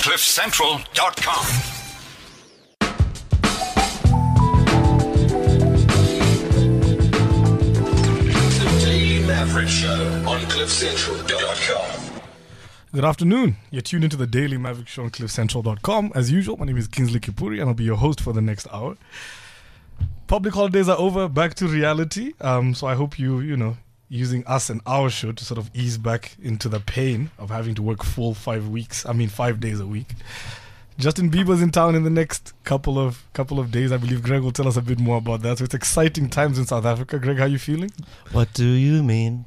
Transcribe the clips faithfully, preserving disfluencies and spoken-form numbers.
cliff central dot com. The Daily Maverick Show on cliff central dot com. Good afternoon. You're tuned into the Daily Maverick Show on cliff central dot com. As usual, my name is Kingsley Kipuri and I'll be your host for the next hour. Public holidays are over, back to reality. Um, so I hope you, you know, using us and our show to sort of ease back into the pain of having to work full five weeks. I mean, five days a week. Justin Bieber's in town in the next couple of couple of days. I believe Greg will tell us a bit more about that. So it's exciting times in South Africa. Greg, how are you feeling? What do you mean?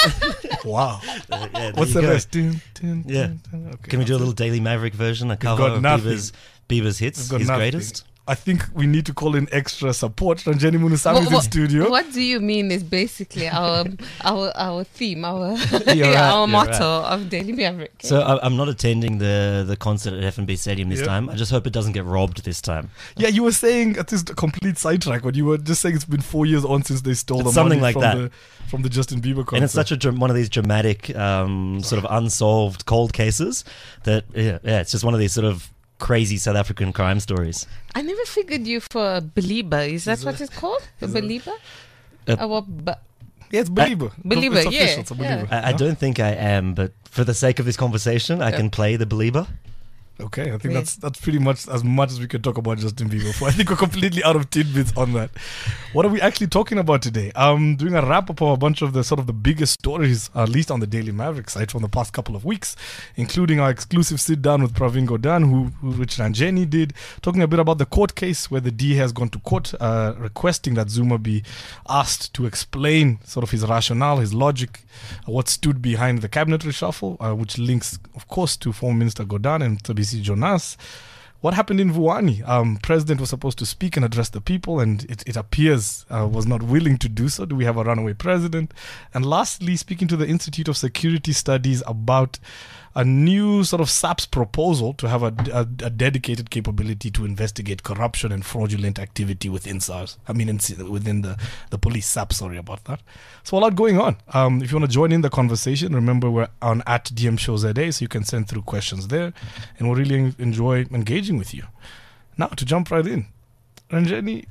Wow. Uh, yeah, What's the go. rest? Dun, dun, Yeah. dun, dun. Okay, Can we do a that's little it. Daily Maverick version? A cover got of nothing. Bieber's, Bieber's hits, We've got his nothing. greatest? I think we need to call in extra support. Ranjani Munusamy is in studio. What do you mean is basically our our our theme, our You're right, our you're motto of Daily Maverick. So I, I'm not attending the, the concert at F N B Stadium this Yeah. time. I just hope it doesn't get robbed this time. Yeah, you were saying at this complete sidetrack, but you were just saying it's been four years on since they stole It's the something money like from that. the from the Justin Bieber concert. And it's such a dra- one of these dramatic, um, sort of unsolved cold cases that, yeah, yeah, it's just one of these sort of crazy South African crime stories. I never figured you for a believer. Is that Is what it- it's called? A is it- believer? Uh, Our bu- yeah, it's believer. Belieber, it's official. yeah, It's a yeah. believer. I, I Yeah? don't think I am, but for the sake of this conversation, I Yeah. can play the believer. Okay, I think Yeah. that's that's pretty much as much as we can talk about Justin Bieber for. I think we're completely out of tidbits on that. What are we actually talking about today? Um, doing a wrap up of a bunch of the sort of the biggest stories, at least on the Daily Maverick site from the past couple of weeks, including our exclusive sit down with Pravin Gordhan, who, who which Ranjani did, talking a bit about the court case where the D A has gone to court, uh, requesting that Zuma be asked to explain sort of his rationale, his logic, uh, what stood behind the cabinet reshuffle, uh, which links, of course, to former Minister Gordhan and Tabisi Jonas. What happened in Vuwani? Um, President was supposed to speak and address the people, and it, it appears uh, was not willing to do so. Do we have a runaway president? And lastly, speaking to the Institute of Security Studies about a new sort of SAPS proposal to have a, a, a dedicated capability to investigate corruption and fraudulent activity within SARS. I mean, in, within the, the police SAPS, sorry about that. So a lot going on. Um, if you want to join in the conversation, remember we're on at D M Show Z A, so you can send through questions there, and we'll really enjoy engaging with you. Now, to jump right in, Ranjani,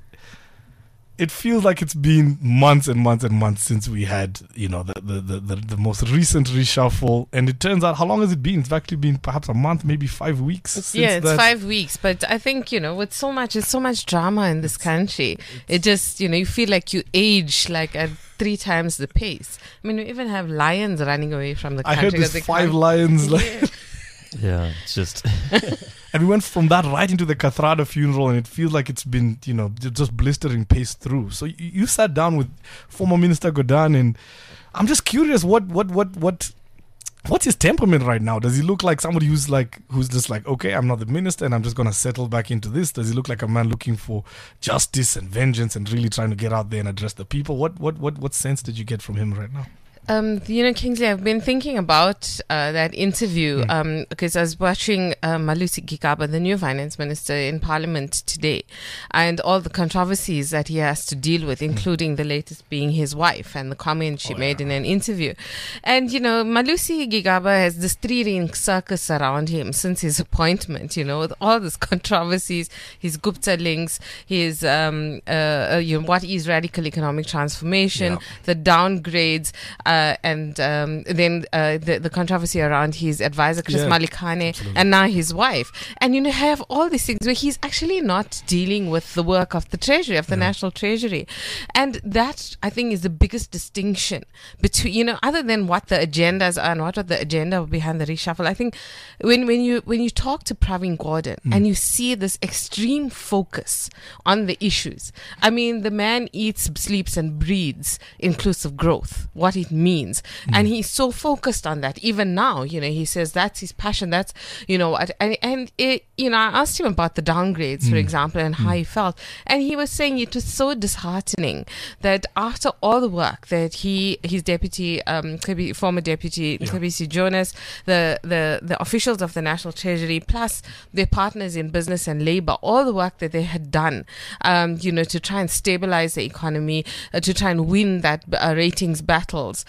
it feels like it's been months and months and months since we had, you know, the the, the, the, the most recent reshuffle. And it turns out, how long has it been? It's actually been perhaps a month, maybe five weeks. Since yeah, it's that. five weeks. But I think, you know, with so much, it's so much drama in this country. It just, you know, you feel like you age like at three times the pace. I mean, we even have lions running away from the I country. heard there's 'cause they five can't- lions. Like, Yeah. Yeah, it's just... and we went from that right into the Kathrada funeral, and it feels like it's been, you know, ju- just blistering pace through. So you, you sat down with former Minister Gordhan, and I'm just curious, what, what, what, what, what's his temperament right now? Does he look like somebody who's like, who's just like, okay, I'm not the minister, and I'm just gonna settle back into this? Does he look like a man looking for justice and vengeance and really trying to get out there and address the people? What, what, what, what sense did you get from him right now? Um, you know, Kingsley, I've been thinking about uh, that interview um, because I was watching uh, Malusi Gigaba, the new finance minister, in Parliament today, and all the controversies that he has to deal with, including the latest being his wife and the comment she Oh, made yeah. in an interview. And, you know, Malusi Gigaba has this three-ring circus around him since his appointment, you know, with all these controversies, his Gupta links, his, um, uh, uh, you know, what is radical economic transformation, Yeah. the downgrades, uh, and um, then uh, the, the controversy around his advisor, Chris Yeah, Malikane, absolutely. and now his wife. And, you know, have all these things where he's actually not dealing with the work of the Treasury, of the National Treasury. And that, I think, is the biggest distinction between, you know, other than what the agendas are and what are the agenda behind the reshuffle. I think when, when you when you talk to Pravin Gordhan and you see this extreme focus on the issues, I mean, the man eats, sleeps, and breathes inclusive growth, what it means. And he's so focused on that. Even now, you know, he says that's his passion. That's, you know, what- and, and it, you know, I asked him about the downgrades, for example, and how he felt. And he was saying it was so disheartening that after all the work that he, his deputy, um, Kebi- former deputy, Yeah. Tabisi Jonas, the, the, the officials of the National Treasury, plus their partners in business and labor, all the work that they had done, um, you know, to try and stabilize the economy, uh, to try and win that uh, ratings battles,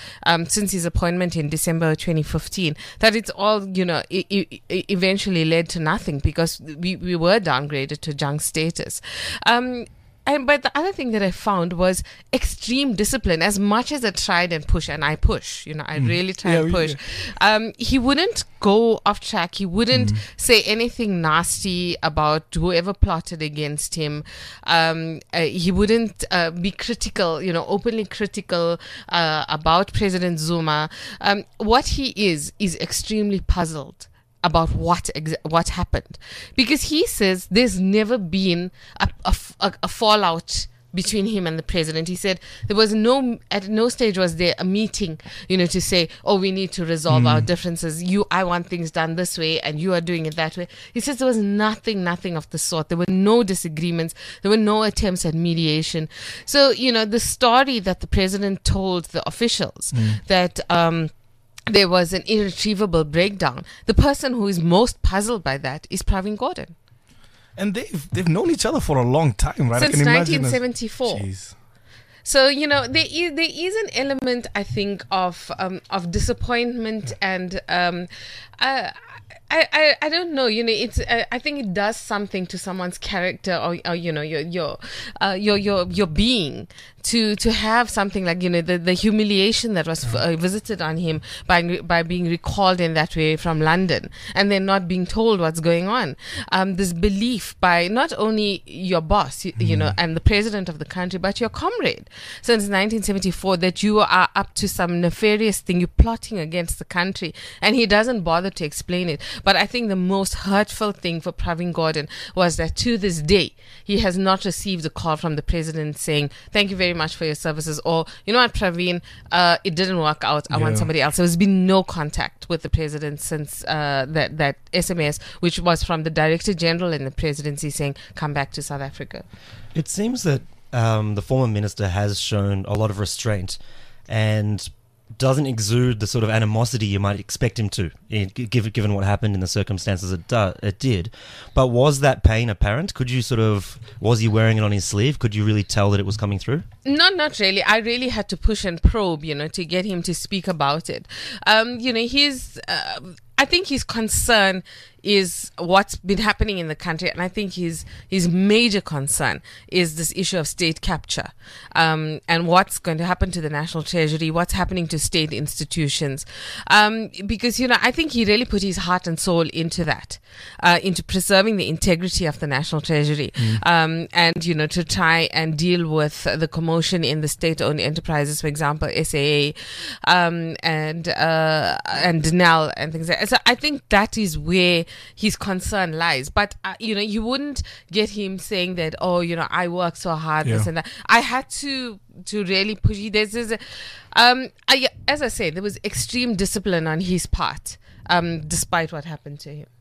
um, since his appointment in December twenty fifteen, that it's all, you know, I- I- eventually led to nothing because we, we were downgraded to junk status. Um, And, but the other thing that I found was extreme discipline. As much as I tried and push, and I push, you know, I really try Yeah, and we- push. Um, he wouldn't go off track. He wouldn't say anything nasty about whoever plotted against him. Um, uh, he wouldn't uh, be critical, you know, openly critical uh, about President Zuma. Um, what he is is extremely puzzled about what ex- what happened, because he says there's never been a, a, a, a fallout between him and the president. He said there was no, at no stage was there a meeting, you know, to say, oh, we need to resolve our differences. You, I want things done this way and you are doing it that way. He says there was nothing, nothing of the sort. There were no disagreements. There were no attempts at mediation. So, you know, the story that the president told the officials that, um, there was an irretrievable breakdown. The person who is most puzzled by that is Pravin Gordhan. And they've they've known each other for a long time, right? I Since can imagine nineteen as- seventy-four. Jeez. So, you know, there is, there is an element, I think, of um, of disappointment and um, I, I, I, I don't know, you know, it's uh, I think it does something to someone's character or, or you know, your your uh, your your your being to to have something like, you know, the, the humiliation that was uh, visited on him by by being recalled in that way from London and then not being told what's going on. Um, this belief by not only your boss, you, you know, and the president of the country, but your comrade since nineteen seventy-four that you are up to some nefarious thing, you're plotting against the country, and he doesn't bother to explain it. But I think the most hurtful thing for Pravin Gordhan was that to this day, he has not received a call from the president saying, thank you very much for your services, or, you know what, Pravin, uh, it didn't work out. I want Yeah. somebody else. There's been no contact with the president since uh, that, that S M S, which was from the Director General in the presidency saying, come back to South Africa. It seems that um, the former minister has shown a lot of restraint and doesn't exude the sort of animosity you might expect him to, i- given given what happened in the circumstances it, do, it did. But was that pain apparent? Could you sort of, was he wearing it on his sleeve? Could you really tell that it was coming through? No, not really. I really had to push and probe, you know, to get him to speak about it. Um, you know, his, uh, I think his concern is what's been happening in the country, and I think his his major concern is this issue of state capture, um, and what's going to happen to the National Treasury, what's happening to state institutions, um, because, you know, I think he really put his heart and soul into that, uh, into preserving the integrity of the National Treasury, um, and, you know, to try and deal with the commotion in the state-owned enterprises, for example, S A A, um, and uh, and D N E L and things like that. So I think that is where his concern lies. But, uh, you know, you wouldn't get him saying that, oh, you know, I work so hard, this Yeah. and that. I had to to really push. There's, there's a, um, I, as I say, there was extreme discipline on his part, um, despite what happened to him.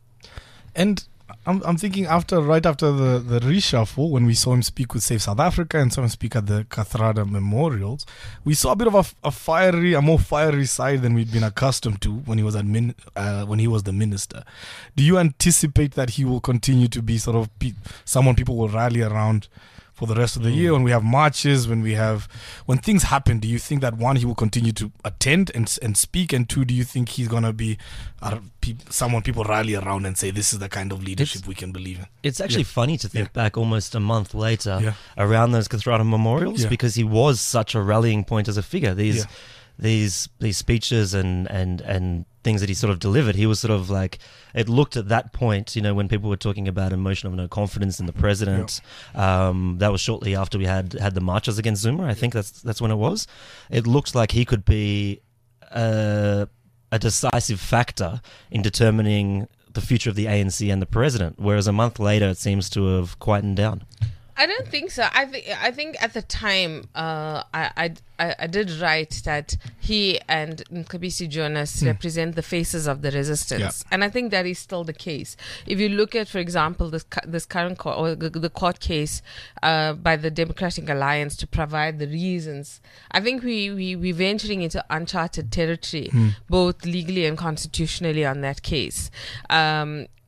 And I'm, I'm thinking after, right after the, the reshuffle, when we saw him speak with Save South Africa and saw him speak at the Kathrada memorials, we saw a bit of a, a fiery, a more fiery side than we'd been accustomed to when he was admin, uh, when he was the minister. Do you anticipate that he will continue to be sort of pe- someone people will rally around for the rest of the year, when we have marches, when we have, when things happen? Do you think that, one, he will continue to attend and and speak, and two, do you think he's gonna be uh, pe- someone people rally around and say, this is the kind of leadership It's- we can believe in? It's actually Yeah. funny to think Yeah. back almost a month later Yeah. around those Kathrada memorials, Yeah. because he was such a rallying point as a figure. These Yeah. these these speeches and, and, and things that he sort of delivered, he was sort of like, it looked at that point, you know, when people were talking about emotion of no confidence in the president, um, that was shortly after we had had the marches against Zuma. I think that's that's when it was. It looked like he could be a, a decisive factor in determining the future of the A N C and the president, whereas a month later it seems to have quietened down. I don't think so. I think I think at the time, uh, I, I I I did write that he and Mcebisi Jonas represent the faces of the resistance, Yeah. and I think that is still the case. If you look at, for example, this cu- this current court, or the, the court case uh, by the Democratic Alliance to provide the reasons, I think we we we venturing into uncharted territory, both legally and constitutionally on that case. Um,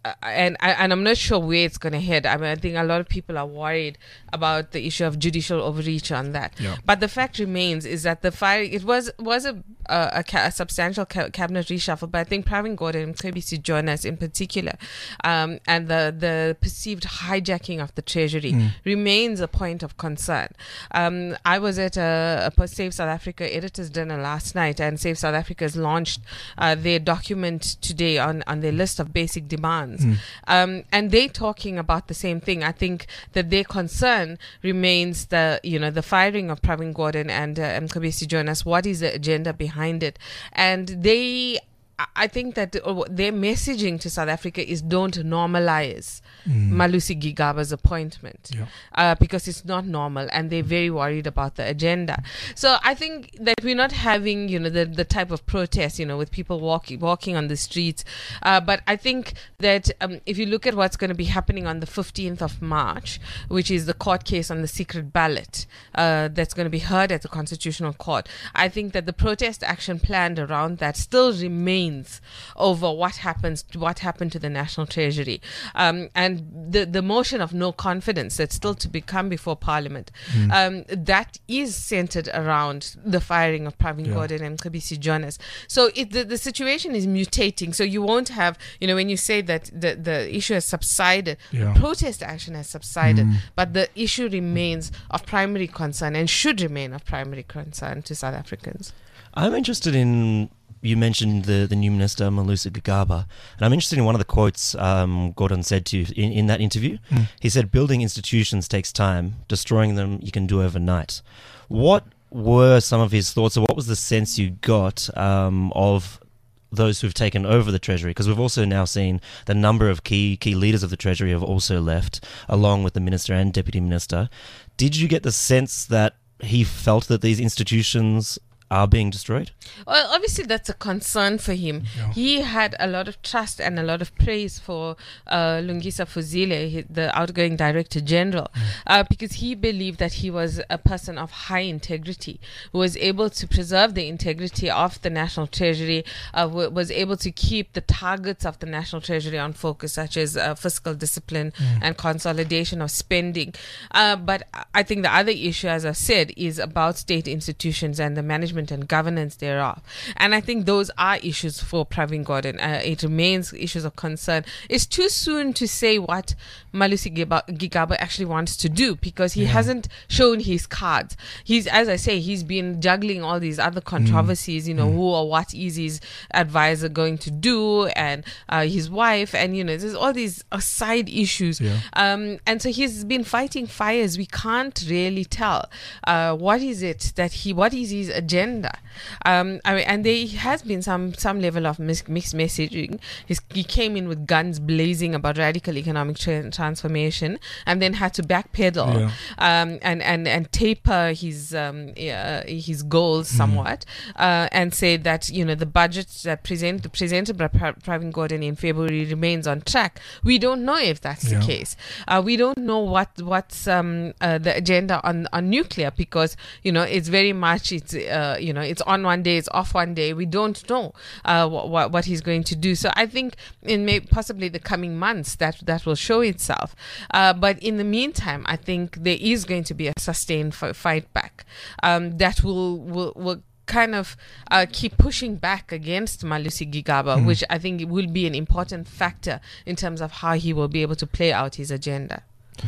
and and I'm not sure where it's going to head. I mean, I think a lot of people are worried about the issue of judicial overreach on that. Yeah. But the fact remains is that the fire it was was a a, a, ca- a substantial ca- cabinet reshuffle. But I think Pravin Gordhan and Mcebisi Jonas in particular, um, and the the perceived hijacking of the treasury Mm. remains a point of concern. Um, I was at a, a Save South Africa editors dinner last night, and Save South Africa has launched uh, their document today on on their list of basic demands. Mm. Um, and they talking about the same thing. I think that their concern remains the you know the firing of Pravin Gordhan and uh, Mcebisi Jonas. What is the agenda behind it? And they, I think that uh, their messaging to South Africa is don't normalize Mm. Malusi Gigaba's appointment Yeah. uh, because it's not normal, and they're very worried about the agenda. So I think that we're not having, you know, the, the type of protest, you know, with people walking walking on the streets. Uh, but I think that um, if you look at what's going to be happening on the fifteenth of March, which is the court case on the secret ballot uh, that's going to be heard at the Constitutional Court, I think that the protest action planned around that still remains over what happens, what happened to the National Treasury, um, and the the motion of no confidence that's still to become before Parliament. Um, that is centered around the firing of Pravin Yeah. Gordhan and Mcebisi Jonas. So it, the the situation is mutating. So you won't have, you know, when you say that the the issue has subsided, Yeah. protest action has subsided, Mm. but the issue remains of primary concern and should remain of primary concern to South Africans. I'm interested in, you mentioned the, the new minister, Malusi Gigaba, and I'm interested in one of the quotes um, Gordhan said to you in, in that interview. Mm. He said, building institutions takes time, destroying them you can do overnight. What were some of his thoughts, or what was the sense you got um, of those who've taken over the Treasury? Because we've also now seen the number of key key leaders of the Treasury have also left, along with the Minister and Deputy Minister. Did you get the sense that he felt that these institutions are being destroyed? Well, obviously that's a concern for him. Yeah. He had a lot of trust and a lot of praise for uh, Lungisa Fuzile, he- the outgoing Director General, uh, because he believed that he was a person of high integrity, who was able to preserve the integrity of the National Treasury, uh, w- was able to keep the targets of the National Treasury on focus, such as uh, fiscal discipline and consolidation of spending. Uh, but I think the other issue, as I said, is about state institutions and the management and governance thereof. And I think those are issues for Pravin Gordhan. Uh, it remains issues of concern. It's too soon to say what Malusi Giba- Gigaba actually wants to do, because he hasn't shown his cards. He's, as I say, he's been juggling all these other controversies, you know, who or what is his advisor going to do, and uh, his wife, and, you know, there's all these uh, side issues. Yeah. Um, and so he's been fighting fires. We can't really tell uh, what is it that he, what is his agenda. Um, I mean, and there has been some some level of mis- mixed messaging. He's, he came in with guns blazing about radical economic tra- transformation, and then had to backpedal Yeah. um, and and and taper his um, uh, his goals somewhat, uh, and say that, you know, the budget that present presented by Pra- Pravin Gordhan in February remains on track. We don't know if that's Yeah. the case. Uh, we don't know what what's um, uh, the agenda on on nuclear, because, you know, it's very much it's uh, you know, it's on one day, it's off one day. We don't know uh, what what he's going to do. So I think in may possibly the coming months that that will show itself. Uh, but in the meantime, I think there is going to be a sustained f- fight back um, that will will will kind of uh, keep pushing back against Malusi Gigaba, which I think will be an important factor in terms of how he will be able to play out his agenda.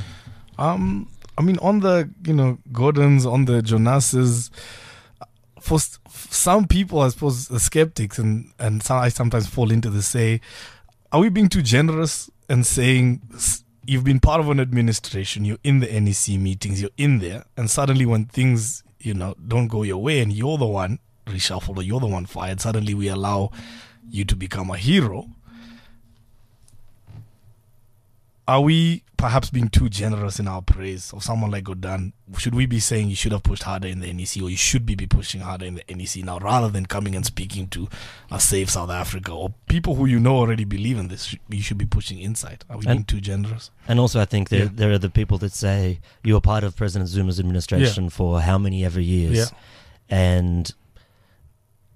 Um, I mean, on the, you know, Gordons, on the Jonases, for s- some people, I suppose, the skeptics, and, and some, I sometimes fall into this, say, are we being too generous and saying s- you've been part of an administration, you're in the N E C meetings, you're in there, and suddenly when things, you know, don't go your way and you're the one reshuffled or you're the one fired, suddenly we allow you to become a hero? Are we perhaps being too generous in our praise of someone like Gordhan? Should we be saying you should have pushed harder in the N E C, or you should be, be pushing harder in the N E C now, rather than coming and speaking to a Save South Africa or people who you know already believe in this? You should be pushing inside. Are we And- being too generous? And also, I think there Yeah. there are the people that say you were part of President Zuma's administration for how many ever years, Yeah. and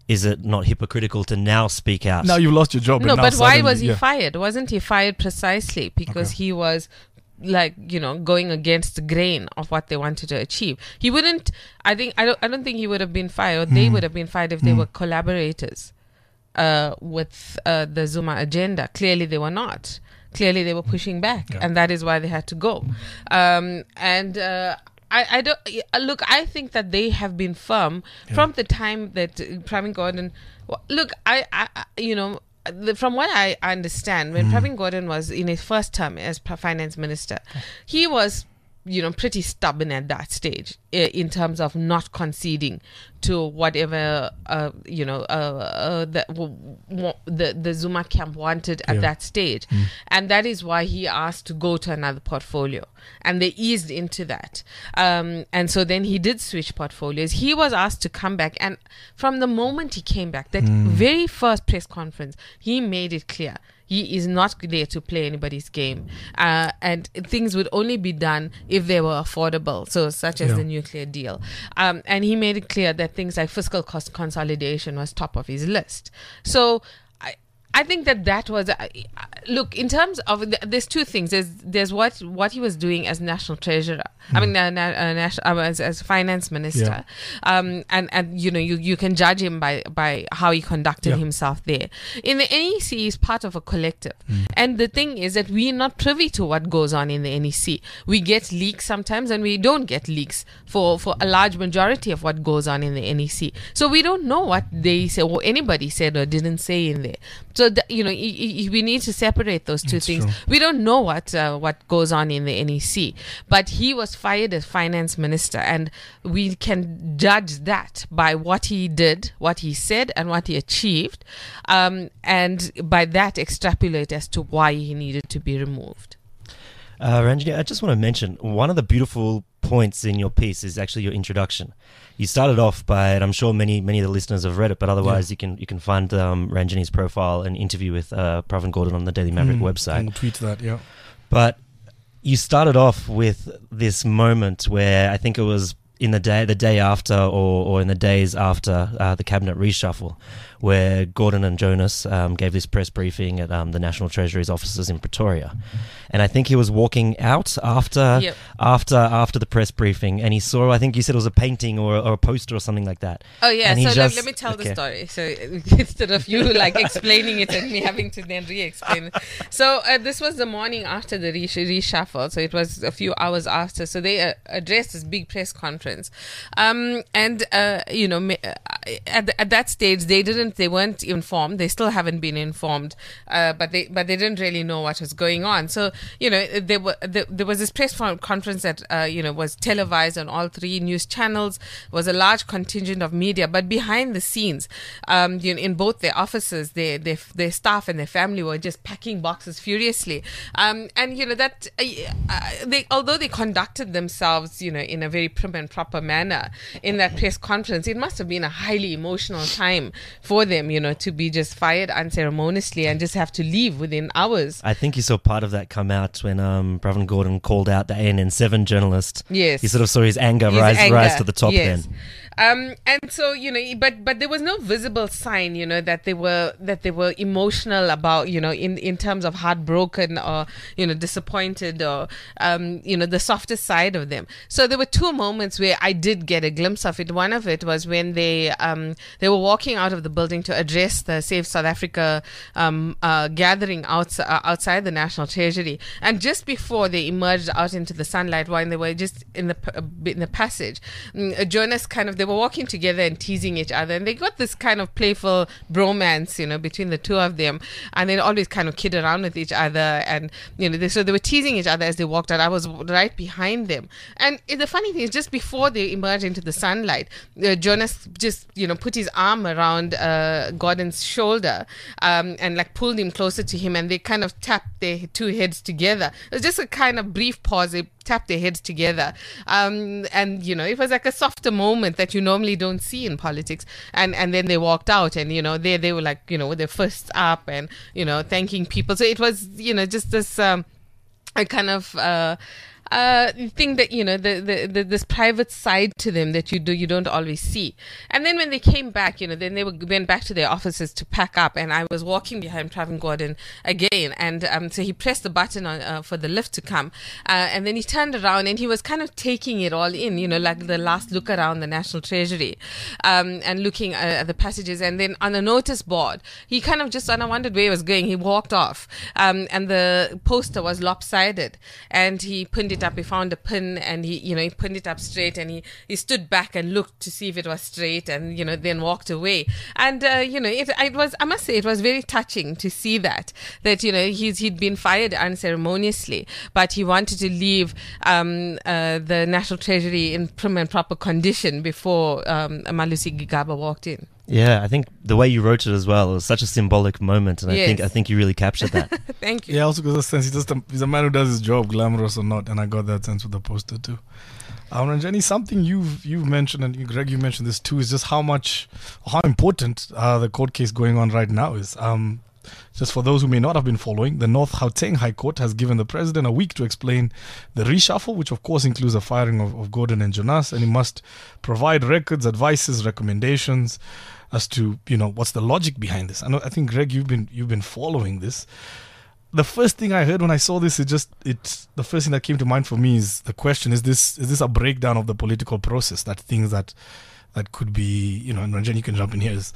is it not hypocritical to now speak out? Now you've lost your job. No, and now but why suddenly- was he yeah. fired? Wasn't he fired precisely because Okay. he was like, you know, going against the grain of what they wanted to achieve? He wouldn't. I think I don't. I don't think he would have been fired. They would have been fired if they were collaborators uh, with uh, the Zuma agenda. Clearly, they were not. Clearly, they were pushing back, Yeah. and that is why they had to go. Um, and uh, I, I don't uh, look. I think that they have been firm from the time that uh, Pravin Gordhan. well, Look, I, I, I you know. The, from what I understand, when Pravin Gordhan was in his first term as p- finance minister, he was, you know, pretty stubborn at that stage uh, in terms of not conceding to whatever, uh, you know, uh, uh, the, w- w- the the Zuma camp wanted at Yeah. that stage, and that is why he asked to go to another portfolio, and they eased into that, um, and so then he did switch portfolios. He was asked to come back, and from the moment he came back, that very first press conference, he made it clear. He is not there to play anybody's game. Uh, and things would only be done if they were affordable, so such as Yeah. the nuclear deal. Um, and he made it clear that things like fiscal cost consolidation was top of his list. So I, I think that that was... Uh, look, in terms of... th- There's two things. There's there's what, what he was doing as national treasurer. I mean, uh, na- uh, national, uh, as, as finance minister. Um, and, and, you know, you, you can judge him by, by how he conducted Yeah. himself there. In the N E C, he's part of a collective. And the thing is that we're not privy to what goes on in the N E C. We get leaks sometimes and we don't get leaks for, for a large majority of what goes on in the N E C. So we don't know what they say or anybody said or didn't say in there. So, th- you know, y- y- we need to separate those two That's things. true. We don't know what uh, what goes on in the N E C. But he was fired as finance minister, and we can judge that by what he did, what he said, and what he achieved, um, and by that extrapolate as to why he needed to be removed. Uh, Ranjini, I just want to mention one of the beautiful points in your piece is actually your introduction. You started off by, and I'm sure many many of the listeners have read it, but otherwise you can you can find um, Ranjini's profile and interview with uh, Pravin Gordhan on the Daily Maverick Mm, website. and we'll tweet that, yeah. But you started off with this moment where I think it was in the day, the day after, or, or in the days after uh, the cabinet reshuffle, where Gordhan and Jonas um, gave this press briefing at um, the National Treasury's offices in Pretoria, and I think he was walking out after Yep. after after the press briefing, and he saw, I think you said it was a painting or, or a poster or something like that. Oh yeah, And he so let, just- let me tell okay. the story. So uh, instead of you like explaining it and me having to then re-explain it. So uh, this was the morning after the resh- reshuffle. So it was a few hours after. So they uh, addressed this big press conference, um, and uh, you know, ma- uh, at the, at that stage they didn't, they weren't informed. They still haven't been informed, uh, but they but they didn't really know what was going on. So you know, there were there, there was this press conference that uh, you know was televised on all three news channels. Was a large contingent of media, but behind the scenes, um, you know, in both their offices, their, their their staff and their family were just packing boxes furiously. Um, and you know that uh, uh, they, although they conducted themselves, you know, in a very prim and proper manner in that press conference, it must have been a highly emotional time for them, you know, to be just fired unceremoniously and just have to leave within hours. I think you saw part of that come out when um, Pravin Gordhan called out the A N N seven journalist. Yes. You sort of saw his anger His rise anger, rise to the top yes. then. Um, and so you know, but but there was no visible sign, you know, that they were that they were emotional about, you know, in, in terms of heartbroken or you know disappointed or um, you know the softer side of them. So there were two moments where I did get a glimpse of it. One of it was when they um, they were walking out of the building to address the Save South Africa um, uh, gathering outside uh, outside the National Treasury, and just before they emerged out into the sunlight, when they were just in the p- in the passage, mm, Jonas kind of they were walking together and teasing each other, and they got this kind of playful bromance, you know, between the two of them, and they always kind of kid around with each other, and you know, they, so they were teasing each other as they walked out. I was right behind them, and the funny thing is, just before they emerged into the sunlight, uh, Jonas just you know put his arm around uh, Gordon's shoulder, um, and like pulled him closer to him, and they kind of tapped their two heads together. It was just a kind of brief pause. They tapped their heads together, um, and you know, it was like a softer moment that you normally don't see in politics. And and then they walked out, and you know, they they were like, you know, with their fists up, and you know, thanking people. So it was, you know, just this um, a kind of. Uh, uh, thing that, you know, the, the, the this private side to them that you do you don't always see. And then when they came back, you know, then they were, went back to their offices to pack up, and I was walking behind Pravin Gordhan again, and um, so he pressed the button on uh, for the lift to come, uh, and then he turned around and he was kind of taking it all in, you know, like the last look around the National Treasury, um, and looking uh, at the passages, and then on a notice board, he kind of just, and I wondered where he was going, he walked off, um, and the poster was lopsided, and he pinned it up, he found a pin, and he, you know, he pinned it up straight, and he, he stood back and looked to see if it was straight, and, you know, then walked away. And, uh, you know, it, it was, I must say, it was very touching to see that, that, you know, he's, he'd been fired unceremoniously, but he wanted to leave um, uh, the National Treasury in prim and proper condition before um, Malusi Gigaba walked in. Yeah, I think the way you wrote it as well, it was such a symbolic moment, and I Yes. think I think you really captured that. Thank you. Yeah, also because the sense he's just a, he's a man who does his job, glamorous or not, and I got that sense with the poster too. Um, Ranjani, something you've you've mentioned, and you, Greg, you mentioned this too, is just how much, how important uh, the court case going on right now is. Um, just for those who may not have been following, the North Gauteng High Court has given the president a week to explain the reshuffle, which of course includes the firing of, of Gordhan and Jonas, and he must provide records, advices, recommendations as to, you know, what's the logic behind this. I know, I think, Greg, you've been you've been following this. The first thing I heard when I saw this, it just it's the first thing that came to mind for me is the question: Is this is this a breakdown of the political process? That things that that could be, you know, and Ranjan, you can jump in here. Is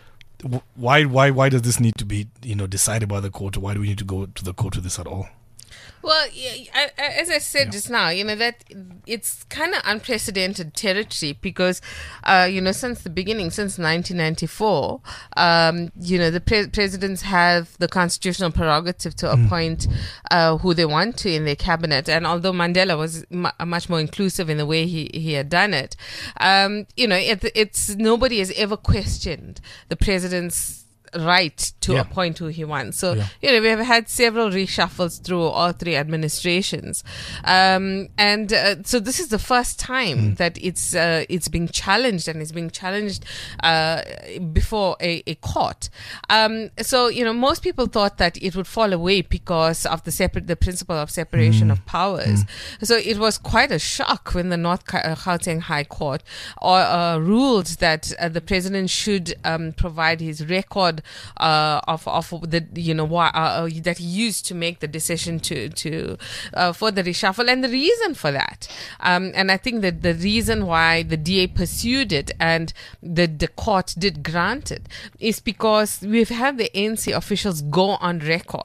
wh- why why why does this need to be, you know, decided by the court? Or why do we need to go to the court with this at all? Well, yeah, I, I, as I said Yeah. just now, you know, that it's kind of unprecedented territory because, uh, you know, since the beginning, since nineteen ninety-four, um, you know, the pre- presidents have the constitutional prerogative to appoint uh, who they want to in their cabinet. And although Mandela was mu much more inclusive in the way he, he had done it, um, you know, it, it's nobody has ever questioned the president's right to Yeah. appoint who he wants. So, Yeah. you know, we have had several reshuffles through all three administrations. Um, and uh, so this is the first time that it's uh, it's being challenged, and it's being challenged uh, before a, a court. Um, so, you know, most people thought that it would fall away because of the separate, the principle of separation of powers. So it was quite a shock when the North Ka- uh, Gauteng High Court or, uh, ruled that uh, the president should um, provide his record uh, of of the, you know, why, uh, that he used to make the decision to to uh, for the reshuffle, and the reason for that, um, and I think that the reason why the D A pursued it and the the court did grant it is because we've had the A N C officials go on record.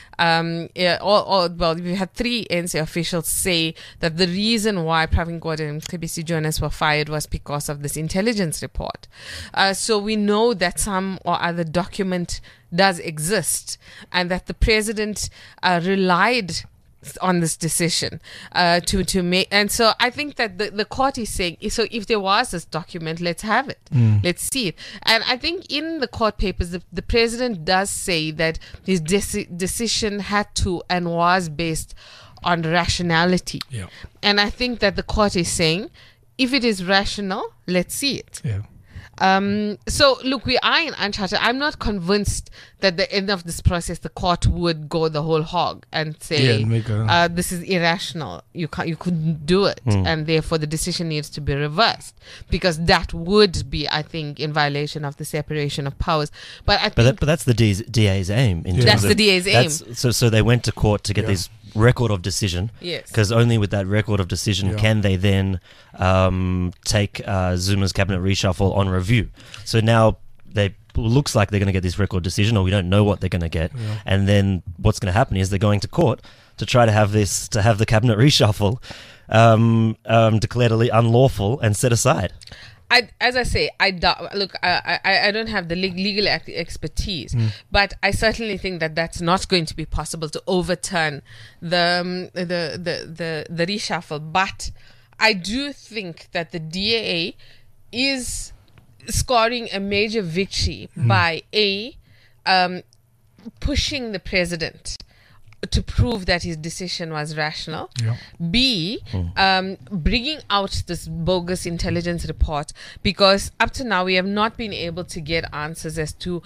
Um, yeah, or, or, well, we had three A N C officials say that the reason why Pravin Gordhan and K B C Jonas were fired was because of this intelligence report. Uh, so we know that some or other document does exist, and that the president uh, relied on this decision uh, to to make, and so I think that the, the court is saying, so if there was this document, let's have it, let's see it. And I think in the court papers, the, the president does say that his deci- decision had to and was based on rationality. Yeah. And I think that the court is saying, if it is rational, let's see it. Yeah. Um, so, look, we are in uncharted. I'm not convinced that at the end of this process, the court would go the whole hog and say, Yeah, make a- uh, this is irrational. You can't, you couldn't do it. And therefore, the decision needs to be reversed, because that would be, I think, in violation of the separation of powers. But I But think that, but that's the D's, D A's aim. In Yeah. terms That's of- the D A's aim. that's- So so they went to court to get Yeah. this record of decision. Yes. Because only with that record of decision Yeah. can they then um, take uh, Zuma's cabinet reshuffle on review. So now they looks like they're going to get this record decision, or we don't know what they're going to get. Yeah. And then what's going to happen is they're going to court to try to have this to have the cabinet reshuffle um, um, declared unlawful and set aside. I, as I say, I doubt, look, I, I, I don't have the leg- legal ex- expertise, but I certainly think that that's not going to be possible to overturn the um, the, the the the reshuffle. But I do think that the D A is scoring a major victory by a um, pushing the president to prove that his decision was rational. Yeah. B, um, bringing out this bogus intelligence report, because up to now we have not been able to get answers as to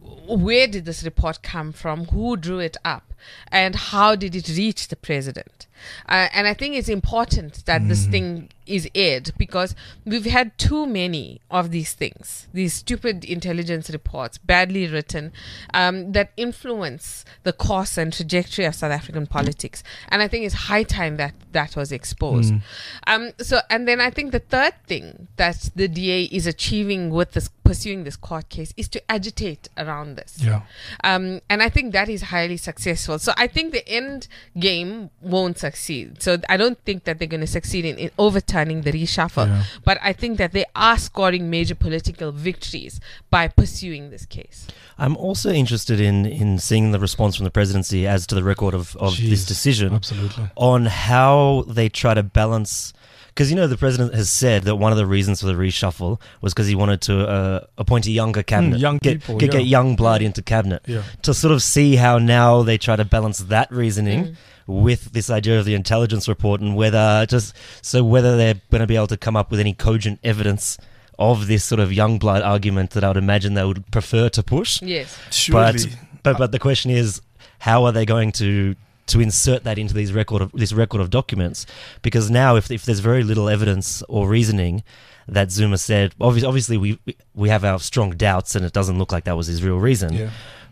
where did this report come from, who drew it up, and how did it reach the president. Uh, and I think it's important that this thing is aired, because we've had too many of these things, these stupid intelligence reports, badly written, um, that influence the course and trajectory of South African politics. And I think it's high time that that was exposed. Mm. Um, so, and then I think the third thing that the D A is achieving with this, pursuing this court case, is to agitate around this. Yeah. Um, and I think that is highly successful. So I think the end game won't succeed. So I don't think that they're going to succeed in, in overturning the reshuffle. Yeah. But I think that they are scoring major political victories by pursuing this case. I'm also interested in, in seeing the response from the presidency as to the record of, of this Jeez, decision absolutely. on how they try to balance. Because, you know, the president has said that one of the reasons for the reshuffle was because he wanted to uh, appoint a younger cabinet. Mm, young get, people, get, yeah. get young blood into cabinet. Yeah. To sort of see how now they try to balance that reasoning Mm. with this idea of the intelligence report, and whether just so whether they're going to be able to come up with any cogent evidence of this sort of young blood argument that I would imagine they would prefer to push. Yes. Surely. But but but the question is, how are they going to to insert that into these record of this record of documents? Because now, if if there's very little evidence or reasoning that Zuma said, obviously, obviously we we have our strong doubts, and it doesn't look like that was his real reason. Yeah.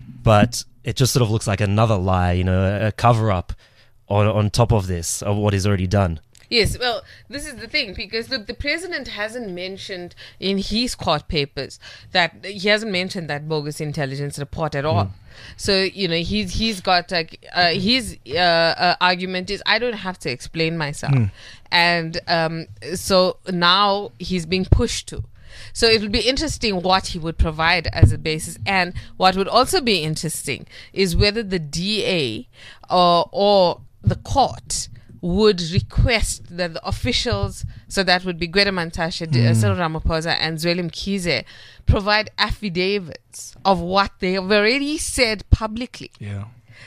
But it just sort of looks like another lie, you know, a, a cover up on on top of this of what he's already done. Yes, well, this is the thing, because look, the president hasn't mentioned in his court papers that he hasn't mentioned that bogus intelligence report at all. So, you know, he's he's got like uh, his uh, uh, argument is, I don't have to explain myself, and um, so now he's being pushed to. So it will be interesting what he would provide as a basis. And what would also be interesting is whether the D A or, or the court would request that the officials, so that would be Gwede Mantashe, mm. Cyril Ramaphosa and Zweli Mkhize, provide affidavits of what they have already said publicly. Yeah.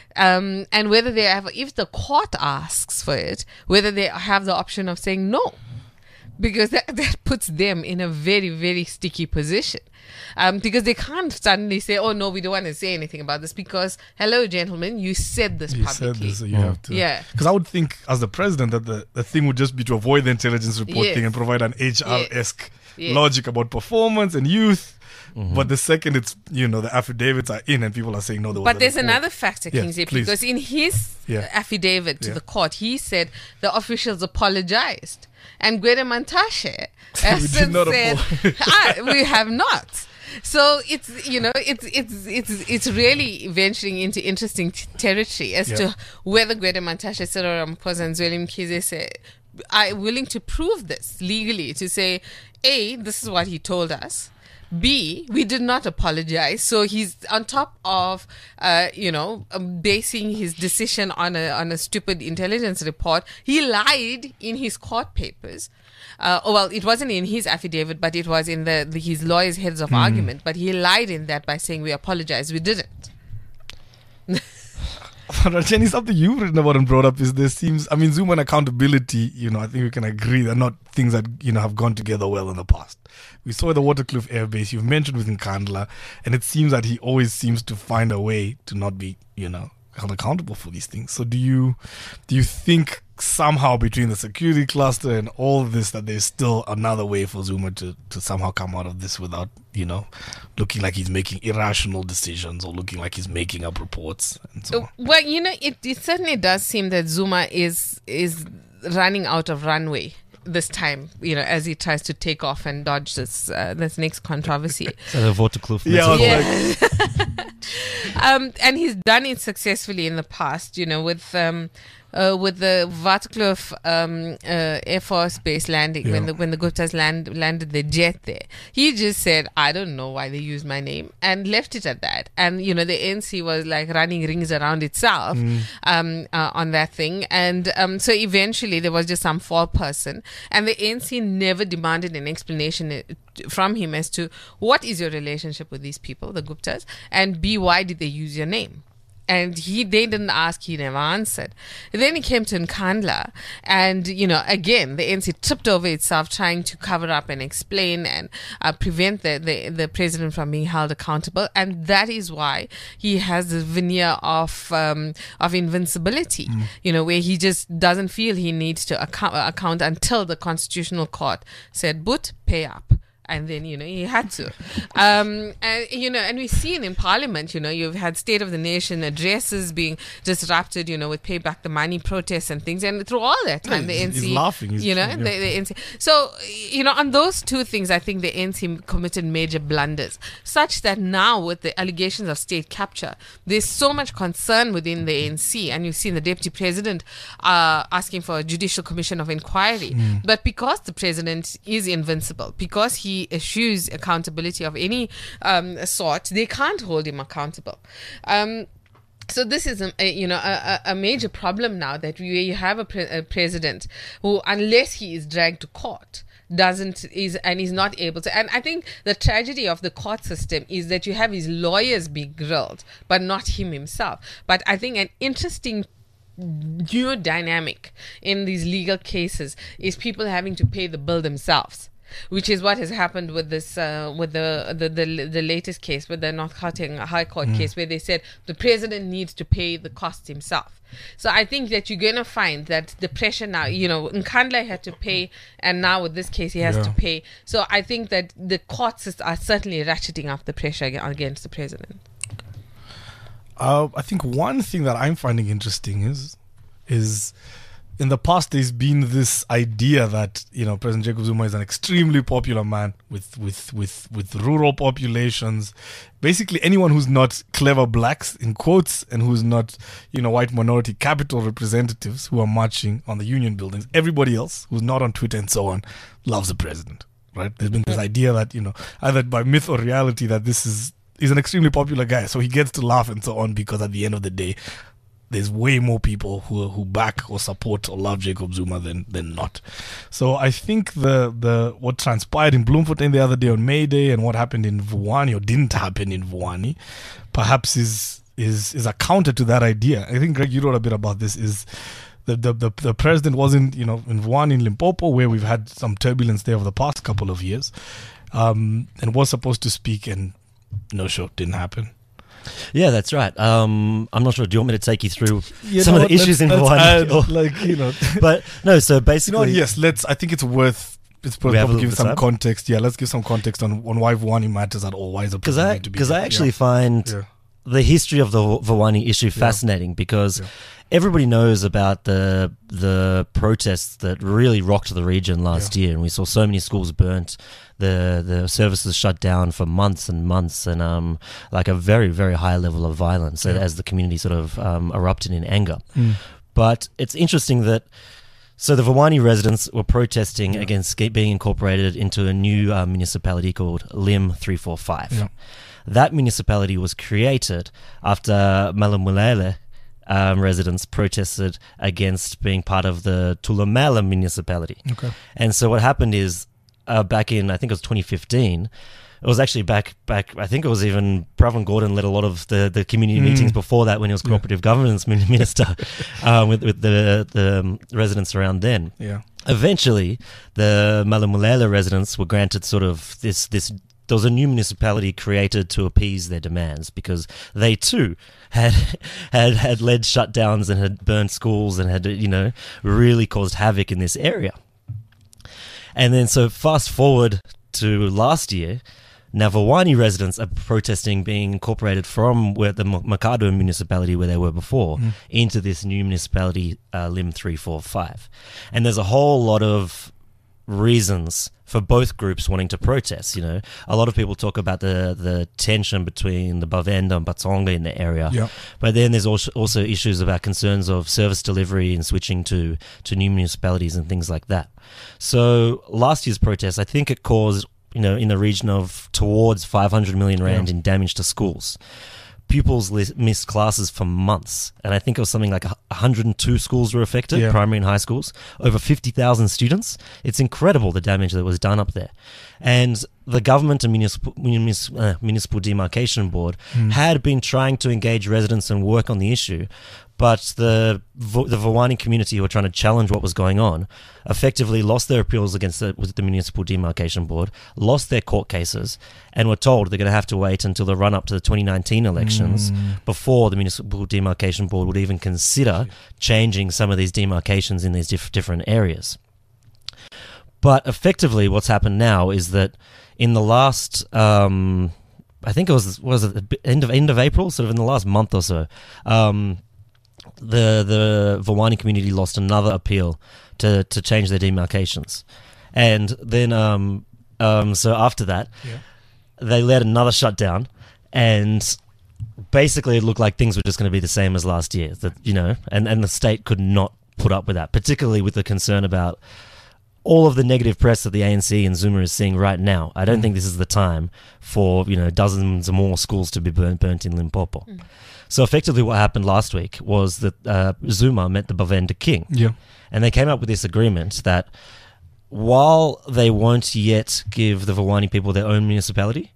Um, and whether they have, if the court asks for it, whether they have the option of saying no. Because that, that puts them in a very, very sticky position. Um, because they can't suddenly say, oh, no, we don't want to say anything about this. Because, hello, gentlemen, you said this You publicly. said this, so you have to. Yeah. Because I would think, as the president, that the, the thing would just be to avoid the intelligence report Yes. thing and provide an H R-esque Yes. logic about performance and youth. Mm-hmm. But the second it's, you know, the affidavits are in and people are saying, no, there was But a there's report. another factor, Yeah, Kingsley, please. because in his Yeah. affidavit to Yeah. the court, he said the officials apologized. And Gwede Mantashe has We did since not said, apologize. ah, we have not. So it's, you know, it's it's it's it's really venturing into interesting t- territory as Yeah. to whether Gwede Mantashe, Cyril Ramaphosa and Zweli Mkhize say, are willing to prove this legally, to say, A, this is what he told us. B, we did not apologize. So he's on top of, uh, you know, um, basing his decision on a on a stupid intelligence report. He lied in his court papers. Uh, oh, well, it wasn't in his affidavit, but it was in the, the his lawyer's heads of argument. But he lied in that by saying we apologize. We didn't. Jenny, something you've written about and brought up is there seems, I mean, Zuma and accountability, you know, I think we can agree they're not things that, you know, have gone together well in the past. We saw the Waterkloof Air Base, you've mentioned with Nkandla, and it seems that he always seems to find a way to not be, you know, held accountable for these things. So do you, do you think somehow between the security cluster and all this that there's still another way for Zuma to, to somehow come out of this without, you know, looking like he's making irrational decisions or looking like he's making up reports and so on? Well, you know, it, it certainly does seem that Zuma is is running out of runway this time, you know, as he tries to take off and dodge this uh, this next controversy. So the Waterkloof Yeah, I was metaphor. like, um, and he's done it successfully in the past, you know, with um, uh, with the Waterkloof um, uh, Air Force Base landing, Yeah. when the when the Guptas land, landed the jet there. He just said, I don't know why they used my name, and left it at that. And, you know, the A N C was like running rings around itself um, uh, on that thing. And um, so eventually there was just some four person, and the A N C never demanded an explanation uh, from him as to what is your relationship with these people, the Guptas, and B, why did they use your name? and he they didn't ask, he never answered. And then he came to Nkandla, and you know, again, the A N C tripped over itself trying to cover up and explain and uh, prevent the, the the president from being held accountable, and that is why he has the veneer of um, of invincibility. Mm. You know, where he just doesn't feel he needs to account, account until the Constitutional Court said, "But pay up." And then, you know, he had to. Um, and, you know, and we've seen in Parliament, you know, you've had State of the Nation addresses being disrupted, you know, with pay back the money protests and things. And through all that time, yeah, the N C... He's laughing. He's, you know, yeah. the, the N C... So, you know, on those two things, I think the N C committed major blunders, such that now with the allegations of state capture, there's so much concern within the N C. And you've seen the Deputy President uh, asking for a Judicial Commission of Inquiry. Mm. But because the President is invincible, because he eschews accountability of any um, sort, they can't hold him accountable. Um, so this is a, a you know a, a major problem now, that we you have a, pre- a president who, unless he is dragged to court, doesn't is and is not able to. And I think the tragedy of the court system is that you have his lawyers be grilled, but not him himself. But I think an interesting new dynamic in these legal cases is people having to pay the bill themselves, which is what has happened with this, uh, with the, the the the latest case, with the North Gauteng High Court mm. case, where they said the president needs to pay the cost himself. So I think that you're going to find that the pressure now, you know, Nkandla had to pay, and now with this case he has yeah. to pay. So I think that the courts are certainly ratcheting up the pressure against the president. Uh, I think one thing that I'm finding interesting is, is in the past there's been this idea that, you know, President Jacob Zuma is an extremely popular man with with with with rural populations. Basically, anyone who's not clever blacks, in quotes, and who's not, you know, white minority capital representatives who are marching on the union buildings, everybody else who's not on Twitter and so on loves the president, right? There's been this idea that, you know, either by myth or reality, that this is he's an extremely popular guy, so he gets to laugh and so on, because at the end of the day, there's way more people who who back or support or love Jacob Zuma than than not. So I think the the what transpired in Bloemfontein the other day on May Day, and what happened in Vuwani or didn't happen in Vuwani, perhaps is is is a counter to that idea. I think, Greg, you wrote a bit about this. Is the the the, the president wasn't, you know, in Vuwani, in Limpopo, where we've had some turbulence there over the past couple of years, um, and was supposed to speak, and no show, didn't happen. Yeah, that's right. Um, I'm not sure. Do you want me to take you through You some know of what, the issues in let's, let's Vuwani? add, Or- like, you know, but no, so you know basically, what, yes, let's. I think it's worth. It's worth We have a probably little give some bit of context. Yeah, let's give some context on, on why Vuwani matters at all. Why is it because I because I actually find Yeah. the history of the Vuwani issue fascinating, because Yeah. everybody knows about the the protests that really rocked the region last Yeah. year, and we saw so many schools burnt, the the services shut down for months and months, and um like a very very high level of violence Yeah. as the community sort of um, erupted in anger. Mm. But it's interesting that. So the Vuwani residents were protesting Yeah. against ge- being incorporated into a new uh, municipality called Lim three forty-five. Yeah. That municipality was created after Malamulele um, residents protested against being part of the Tulumela municipality. Okay. And so what happened is, uh, back in, I think it was twenty fifteen, it was actually back, back. I think it was even Pravin Gordon led a lot of the, the community Mm. meetings before that when he was cooperative governance min- minister uh, with, with the, the um, residents around then. Yeah. Eventually, the Malamulele residents were granted sort of this this. There was a new municipality created to appease their demands, because they too had had had led shutdowns and had burned schools and had, you know, really caused havoc in this area. And then so fast forward to last year. Now, Vuwani residents are protesting being incorporated from where the M- Makado municipality, where they were before, Mm. into this new municipality, uh, Lim three forty-five. And there's a whole lot of reasons for both groups wanting to protest. You know, a lot of people talk about the, the tension between the Bavenda and Batsonga in the area. Yeah. But then there's also, also issues about concerns of service delivery and switching to, to new municipalities and things like that. So last year's protest, I think it caused, you know, in the region of towards five hundred million rand Yeah. in damage to schools. pupils li- missed classes for months. And I think it was something like one hundred two schools were affected, Yeah. primary and high schools, over fifty thousand students. It's incredible the damage that was done up there. And the government and municipal, municipal, uh, municipal demarcation board had been trying to engage residents and work on the issue. But the Vo- the Vawani community who were trying to challenge what was going on effectively lost their appeals against the, with the Municipal Demarcation Board, lost their court cases, and were told they're going to have to wait until the run-up to the twenty nineteen elections before the Municipal Demarcation Board would even consider changing some of these demarcations in these diff- different areas. But effectively what's happened now is that in the last... Um, I think it was was it the end of end of April, sort of in the last month or so, um, the the Vawani community lost another appeal to, to change their demarcations, and then um, um, so after that, Yeah. they led another shutdown, and basically it looked like things were just going to be the same as last year. That you know, and, and the state could not put up with that, particularly with the concern about all of the negative press that the A N C and Zuma is seeing right now. I don't think this is the time for, you know, dozens more schools to be burnt, burnt in Limpopo. Mm. So effectively what happened last week was that uh, Zuma met the Bavenda king. Yeah. And they came up with this agreement that while they won't yet give the Vawani people their own municipality,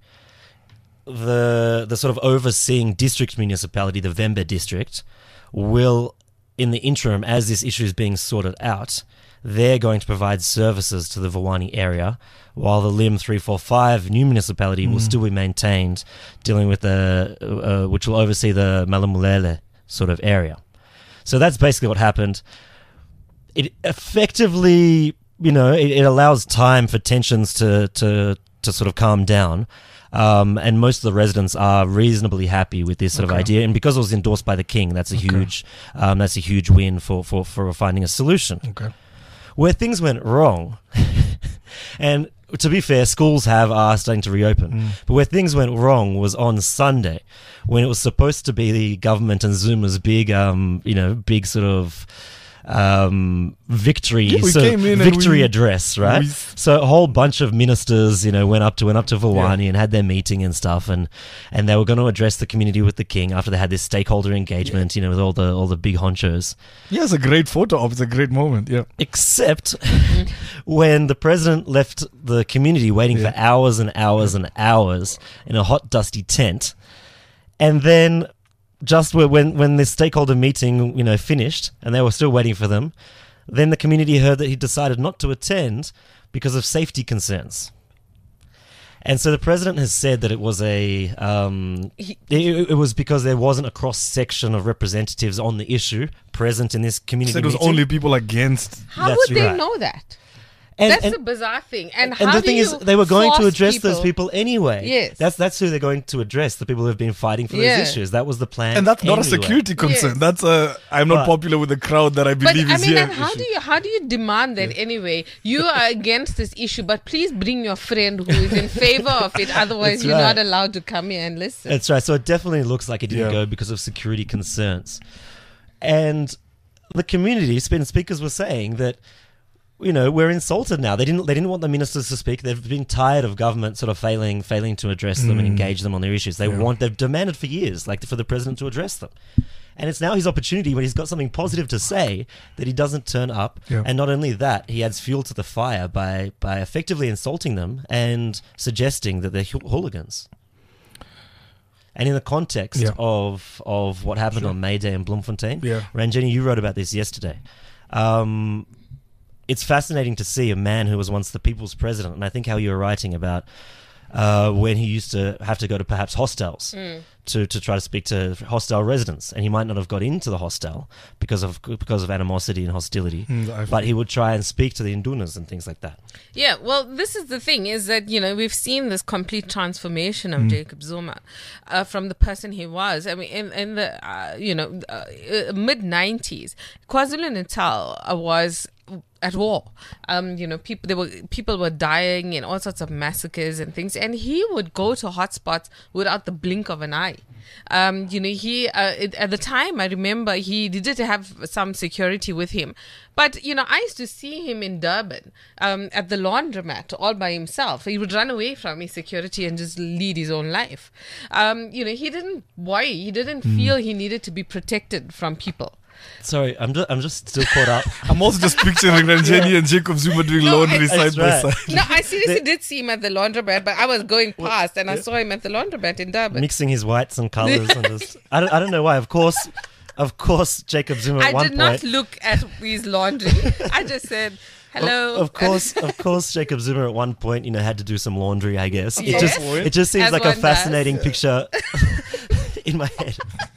the the sort of overseeing district municipality, the Vembe district, will, in the interim, as this issue is being sorted out, they're going to provide services to the Vawani area, while the Lim three forty-five new municipality will still be maintained, dealing with the, uh, which will oversee the Malamulele sort of area. So that's basically what happened. It effectively, you know, it, it allows time for tensions to, to, to sort of calm down. Um, and most of the residents are reasonably happy with this sort of Okay. idea. And because it was endorsed by the king, that's a Okay. huge, um, that's a huge win for, for, for finding a solution. Okay. Where things went wrong, and to be fair, schools have are starting to reopen, but where things went wrong was on Sunday, when it was supposed to be the government and Zuma's big, um, you know, big sort of um, victory, Yeah, we sort of came in and victory we- address, right? we- So a whole bunch of ministers, you know, went up to went up to Vawani and had their meeting and stuff, and and they were going to address the community with the king after they had this stakeholder engagement, you know, with all the all the big honchos. Yeah, it's a great photo op. It's a great moment. Yeah. Except when the president left the community waiting Yeah. for hours and hours and hours in a hot, dusty tent, and then just whe- when when this stakeholder meeting, you know, finished, and they were still waiting for them, then the community heard that he decided not to attend because of safety concerns. And so the president has said that it was a um, He- it, it was because there wasn't a cross section of representatives on the issue present in this community. Said it was meeting. only people against. How That's would they right. know that? And- That's and- the bizarre thing. And, And how the do thing you is, they were going to force address those people anyway. Yes. That's that's who they're going to address, the people who have been fighting for Yeah. those issues. That was the plan. And that's not a anyway. security concern. Yes. That's a I'm not But- popular with the crowd that I But believe I is mean, here. and how do you how do you demand that anyway? You are against this issue, but please bring your friend who is in favor of it. Otherwise, That's you're right. not allowed to come here and listen. That's right. So it definitely looks like it didn't Yeah. go because of security concerns. And the community, spin speakers were saying that, you know, we're insulted now. They didn't they didn't want the ministers to speak. They've been tired of government sort of failing failing to address them and engage them on their issues. They Yeah. want they've demanded for years, like for the president to address them. And it's now his opportunity when he's got something positive to say that he doesn't turn up. Yeah. And not only that, he adds fuel to the fire by by effectively insulting them and suggesting that they're hu- hooligans. And in the context Yeah. of of what happened on May Day in Bloemfontein, Yeah. Ranjani, you wrote about this yesterday. Um, it's fascinating to see a man who was once the people's president, and I think how you were writing about uh, when he used to have to go to perhaps hostels to, to try to speak to hostile residents, and he might not have got into the hostel because of because of animosity and hostility, Mm, I've- but he would try and speak to the Indunas and things like that. Yeah, well, this is the thing is that, you know, we've seen this complete transformation Mm. of Jacob Zuma uh, from the person he was. I mean, in, in the, uh, you know, uh, mid nineties, KwaZulu-Natal uh, was at war. Um, you know, people there were people were dying in all sorts of massacres and things, and he would go to hotspots without the blink of an eye. Um, you know, he uh, it, at the time I remember he did have some security with him, but you know, I used to see him in Durban um, at the laundromat all by himself. He would run away from his security and just lead his own life. Um, you know, he didn't worry. He didn't mm. feel he needed to be protected from people. Sorry, I'm just, I'm just still caught up. I'm also just picturing Ranjani yeah. and Jacob Zuma doing no, laundry I, side by right. side. No, I seriously did see him at the laundromat, but I was going past and I saw him at the laundromat in Durban. Mixing his whites and colours. and just, I, don't, I don't know why. Of course, of course, Jacob Zuma at I one did point... not look at his laundry. I just said... Hello. Of, of course, of course, Jacob Zuma at one point, you know, had to do some laundry. I guess it Yes. just it just seems As like a one fascinating does. picture in my head.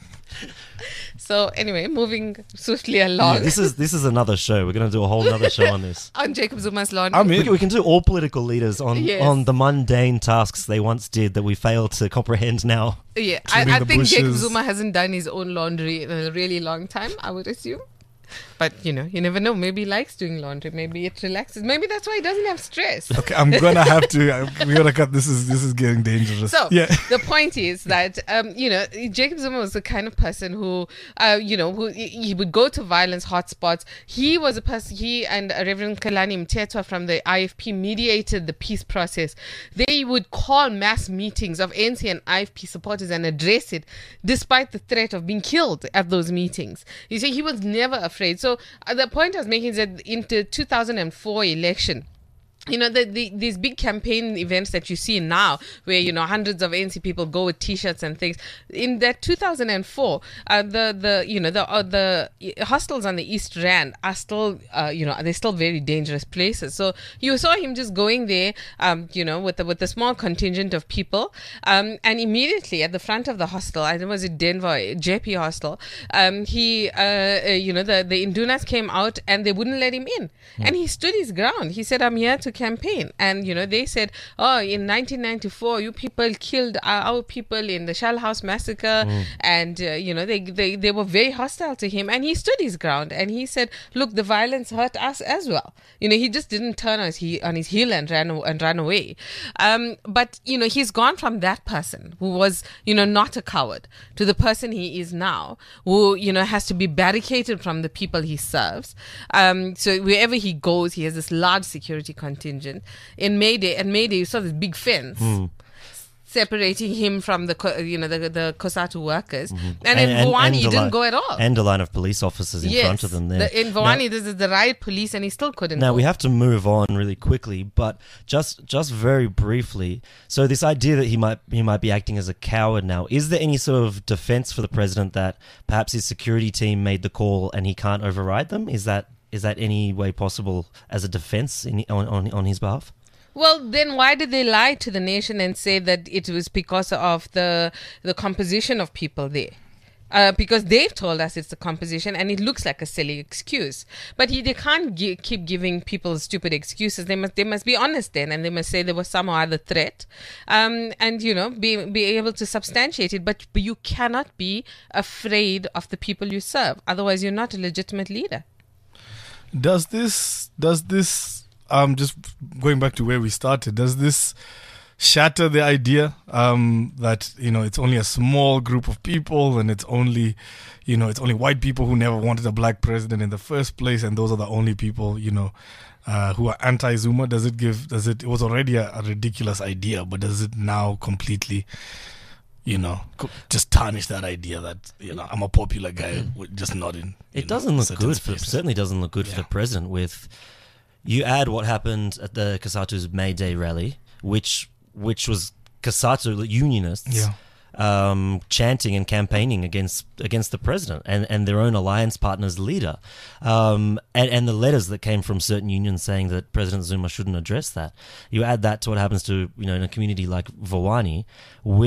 So anyway, moving swiftly along Yeah, this is this is another show. We're going to do a whole other show on this. on Jacob Zuma's laundry. I'm We in. can, we can do all political leaders on Yes. on the mundane tasks they once did that we fail to comprehend now. yeah, Trimming I, I the think Jacob bushes. Zuma hasn't done his own laundry in a really long time, I would assume. But, you know, you never know. Maybe he likes doing laundry. Maybe it relaxes. Maybe that's why he doesn't have stress. Okay, I'm gonna have to. uh, We gotta cut. This is this is getting dangerous. So yeah. the point is that um, you know, Jacob Zuma was the kind of person who, uh, you know, who he would go to violence hotspots. He was a person. He and Reverend Kalani Mtetwa from the I F P mediated the peace process. They would call mass meetings of N C and I F P supporters and address it, despite the threat of being killed at those meetings. You see, he was never afraid. So uh, the point I was making is that in the two thousand four election, you know, the, the these big campaign events that you see now, where, you know, hundreds of N C people go with T-shirts and things. In that two thousand four, uh, the the you know the uh, the hostels on the East Rand are still uh, you know they're still very dangerous places. So you saw him just going there, um, you know, with the, with a small contingent of people, um, and immediately at the front of the hostel, I think it was it Denver J P hostel, um, he uh, uh, you know the the Indunas came out and they wouldn't let him in, mm. and he stood his ground. He said, "I'm here to campaign." And you know, they said, oh, in nineteen ninety-four you people killed our, our people in the Shell House massacre, mm. and uh, you know, they, they they were very hostile to him, and he stood his ground and he said, look, the violence hurt us as well. You know, he just didn't turn on his, he, on his heel and ran and ran away. Um, but you know, he's gone from that person who was, you know, not a coward to the person he is now, who, you know, has to be barricaded from the people he serves. Um, so wherever he goes, he has this large security contingent. In Mayday, and Mayday, you saw this big fence Mm. separating him from the, co- you know, the the COSATU workers. Mm-hmm. And, in Vuwani, he a didn't line- go at all. And a line of police officers in yes, front of them there. the, in Vuwani, this is the riot police, and he still couldn't. Now go. we have to move on really quickly, but just just very briefly. So this idea that he might he might be acting as a coward now, is there any sort of defense for the president that perhaps his security team made the call and he can't override them? Is that is that any way possible as a defense in, on, on on his behalf? Well, then why did they lie to the nation and say that it was because of the the composition of people there? Uh, because they've told us it's the composition, and it looks like a silly excuse. But he, they can't gi- keep giving people stupid excuses. They must they must be honest then, and they must say there was some other threat, um, and you know, be be able to substantiate it. But, but you cannot be afraid of the people you serve. Otherwise, you're not a legitimate leader. Does this does this um just going back to where we started, does this shatter the idea um that, you know, it's only a small group of people and it's only, you know, it's only white people who never wanted a black president in the first place, and those are the only people, you know, uh, who are anti-Zuma? Does it give does it it was already a, a ridiculous idea, but does it now completely, you know, co- just tarnish that idea that, you know, I'm a popular guy, with just not in. It know, doesn't look certain good. For, spaces. certainly doesn't look good Yeah. for the president. With you add what happened at the COSATU's May Day rally, which which was COSATU unionists Yeah. um, chanting and campaigning against against the president and, and their own alliance partner's leader, um, and, and the letters that came from certain unions saying that President Zuma shouldn't address that. You add that to what happens to, you know, in a community like Vuwani with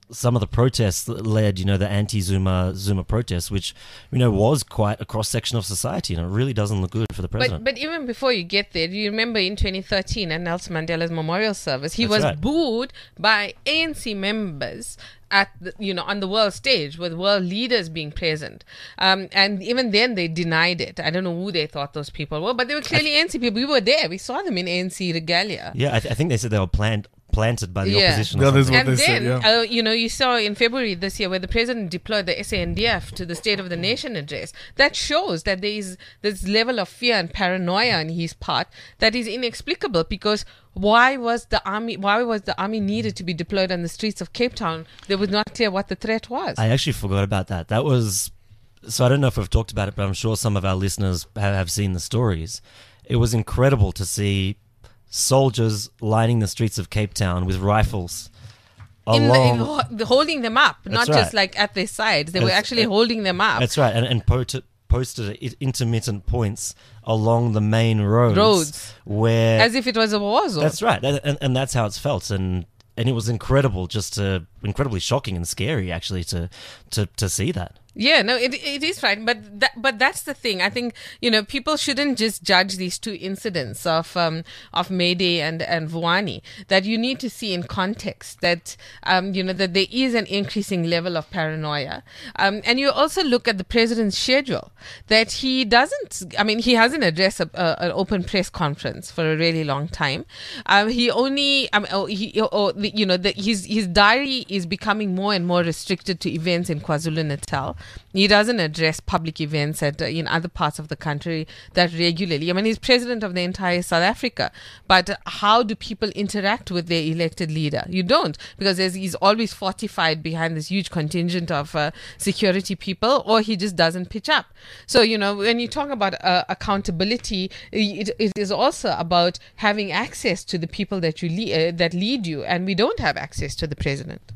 some of the protests that led, you know, the anti-Zuma Zuma protests, which, you know, was quite a cross-section of society, and it really doesn't look good for the president. But, but even before you get there, do you remember in twenty thirteen at Nelson Mandela's memorial service, he That's was right. booed by A N C members at the, you know, on the world stage with world leaders being present, um, and even then they denied it. I don't know who they thought those people were, but they were clearly A N C people. We were there. We saw them in A N C regalia. Yeah, I, th- I think they said they were planned planted by the Yeah. opposition. or Yeah, there's something. what And they said, then, yeah. uh, you know, you saw in February this year where the president deployed the S A N D F to the State of the Nation address. That shows that there is this level of fear and paranoia on his part that is inexplicable, because why was the army why was the army needed to be deployed on the streets of Cape Town? It was not clear what the threat was. I actually forgot about that. That was, so I don't know if we've talked about it, but I'm sure some of our listeners have, have seen the stories. It was incredible to see soldiers lining the streets of Cape Town with rifles in the, along. in ho- the- holding them up, not That's just right. like at their sides. They were That's- actually holding them up. That's right, and, and pot- posted at intermittent points along the main roads, Roads. where As if it was a war zone. that's right, and, and, and that's how it's felt, and and it was incredible, just to incredibly shocking and scary actually to to to see that. Yeah, no, it it is right, but that but that's the thing. I think, you know, people shouldn't just judge these two incidents of um of May Day and and Vuani. That you need to see in context. That um you know that there is an increasing level of paranoia. Um and you also look at the president's schedule. That he doesn't. I mean, he hasn't addressed a, a, an open press conference for a really long time. Um, he only um oh, he oh, the, you know that his his diary is becoming more and more restricted to events in KwaZulu Natal. He doesn't address public events at, uh, in other parts of the country that regularly. I mean, he's president of the entire South Africa, but uh, how do people interact with their elected leader? You don't, because there's, he's always fortified behind this huge contingent of uh, security people, or he just doesn't pitch up. So, you know, when you talk about uh, accountability, it, it is also about having access to the people that you le- uh, that lead you, and we don't have access to the president.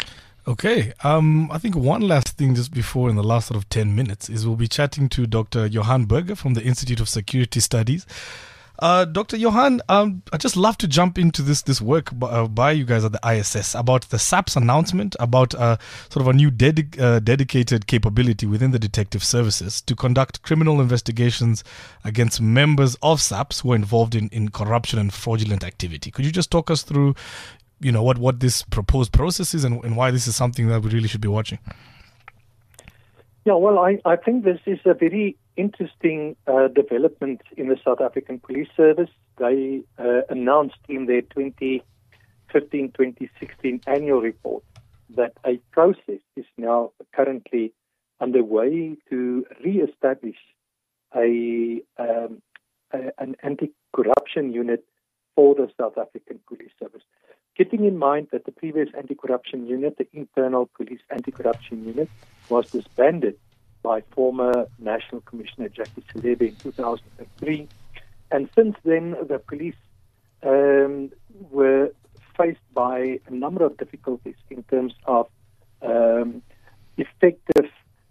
Okay. Um, I think one last thing just before, in the last sort of ten minutes, is we'll be chatting to Doctor Johan Berger from the Institute of Security Studies. Uh, Doctor Johan, um, I'd just love to jump into this this work by, uh, by you guys at the I S S about the SAPS announcement about uh, sort of a new dedi- uh, dedicated capability within the detective services to conduct criminal investigations against members of SAPS who are involved in, in corruption and fraudulent activity. Could you just talk us through, you know, what, what this proposed process is and, and why this is something that we really should be watching? Yeah, well, I, I think this is a very interesting uh, development in the South African Police Service. They uh, announced in their twenty fifteen twenty sixteen annual report that a process is now currently underway to re-establish a, um, a an anti-corruption unit for the South African Police Service. Keeping in mind that the previous anti-corruption unit, the Internal Police Anti-Corruption Unit, was disbanded by former National Commissioner Jackie Selebe in two thousand three. And since then, the police um, were faced by a number of difficulties in terms of um, effective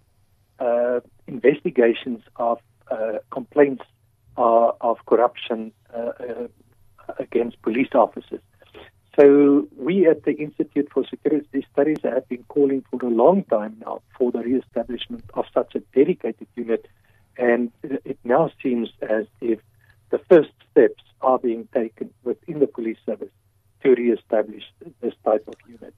uh, investigations of uh, complaints uh, of corruption uh, uh, against police officers. So we at the Institute for Security Studies have been calling for a long time now for the re-establishment of such a dedicated unit, and it now seems as if the first steps are being taken within the police service to re-establish this type of unit.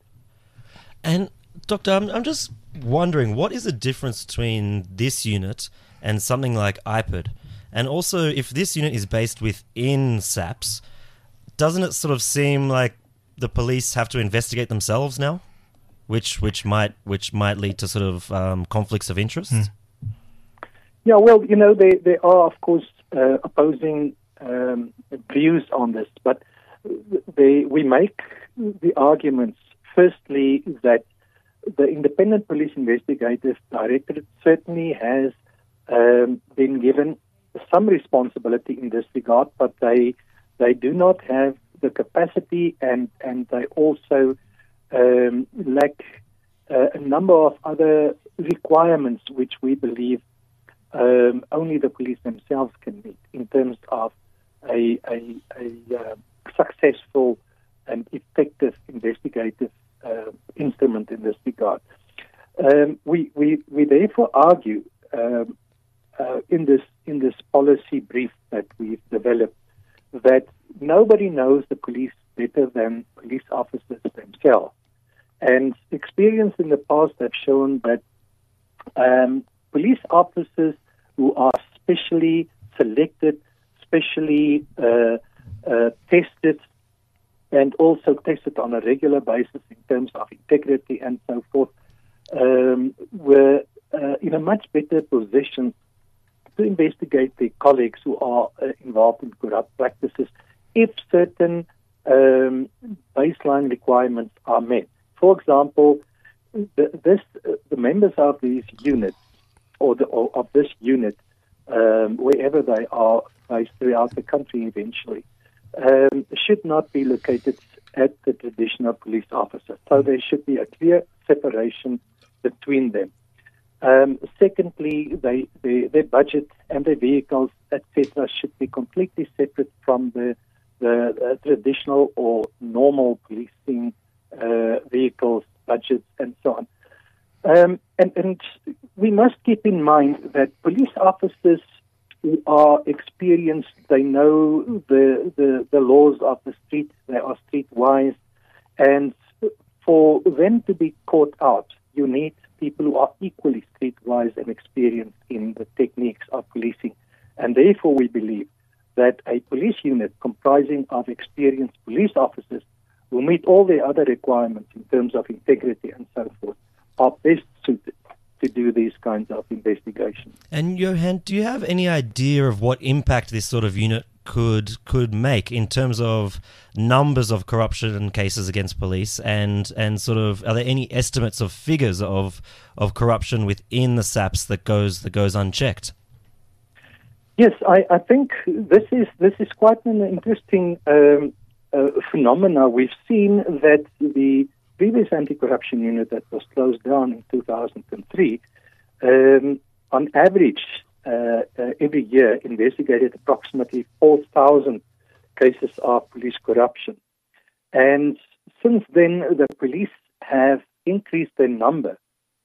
And Doctor, I'm, I'm just wondering, what is the difference between this unit and something like I P I D? And also, if this unit is based within SAPS, doesn't it sort of seem like the police have to investigate themselves now, which which might which might lead to sort of um, conflicts of interest? Mm. Yeah, well, you know, there there are of course uh, opposing um, views on this, but they we make the arguments. Firstly, that the Independent Police Investigative Directorate certainly has um, been given some responsibility in this regard, but they they do not have the capacity, and, and they also um, lack uh, a number of other requirements which we believe um, only the police themselves can meet in terms of a, a, a uh, successful and effective investigative uh, in, instrument in this regard. Um, we, we, we therefore argue um, uh, in this in this policy brief that we've developed that nobody knows the police better than police officers themselves. And experience in the past have shown that um, police officers who are specially selected, specially uh, uh, tested, and also tested on a regular basis in terms of integrity and so forth, um, were uh, in a much better position to investigate their colleagues who are uh, involved in corrupt practices if certain um, baseline requirements are met. For example, the, this, uh, the members of these units or, the, or of this unit, um, wherever they are based throughout the country eventually, um, should not be located at the traditional police officer. So there should be a clear separation between them. Um, secondly, they, they, their budget and their vehicles, et cetera, should be completely separate from the, the uh, traditional or normal policing uh, vehicles, budgets, and so on. Um, and, and we must keep in mind that police officers who are experienced, they know the, the, the laws of the street, they are streetwise, and for them to be caught out, you need people who are equally streetwise and experienced in the techniques of policing. And therefore we believe that a police unit comprising of experienced police officers who meet all the other requirements in terms of integrity and so forth are best suited to do these kinds of investigations. And Johan, do you have any idea of what impact this sort of unit could could make in terms of numbers of corruption cases against police, and and sort of are there any estimates of figures of of corruption within the S A P S that goes that goes unchecked? Yes, I, I think this is this is quite an interesting um, uh, phenomena. We've seen that the previous anti-corruption unit that was closed down in two thousand three, um, on average, uh, uh, every year investigated approximately four thousand cases of police corruption. And since then, the police have increased their number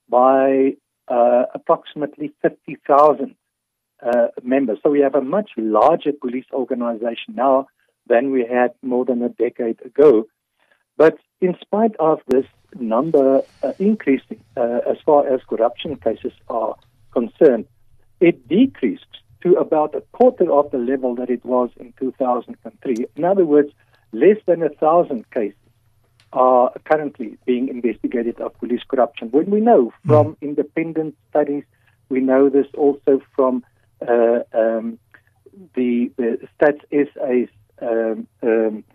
by uh, approximately fifty thousand uh, members. So we have a much larger police organization now than we had more than a decade ago. But in spite of this number uh, increasing uh, as far as corruption cases are concerned, it decreased to about a quarter of the level that it was in two thousand three. In other words, less than a thousand cases are currently being investigated of police corruption. When we know from mm. independent studies, we know this also from uh, um, the, the Stats S A's um, um,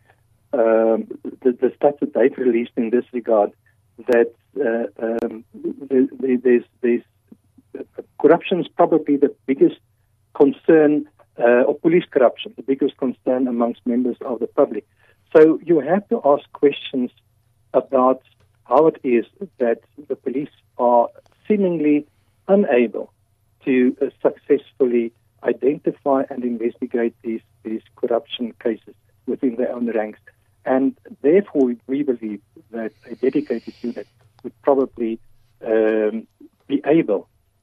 Um, the, the stats that they've released in this regard, that uh, um, the, the, there's, there's uh, corruption is probably the biggest concern, uh, or police corruption, the biggest concern amongst members of the public. So you have to ask questions about how it is that the police are seemingly unable to uh, successfully identify and investigate these, these corruption cases within their own ranks. And therefore, we believe that a dedicated unit would probably um, be able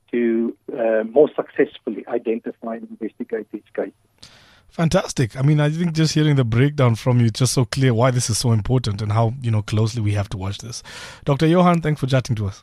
to uh, more successfully identify and investigate these cases. Fantastic. I mean, I think just hearing the breakdown from you, it's just so clear why this is so important and how, you know, closely we have to watch this. Doctor Johan, thanks for chatting to us.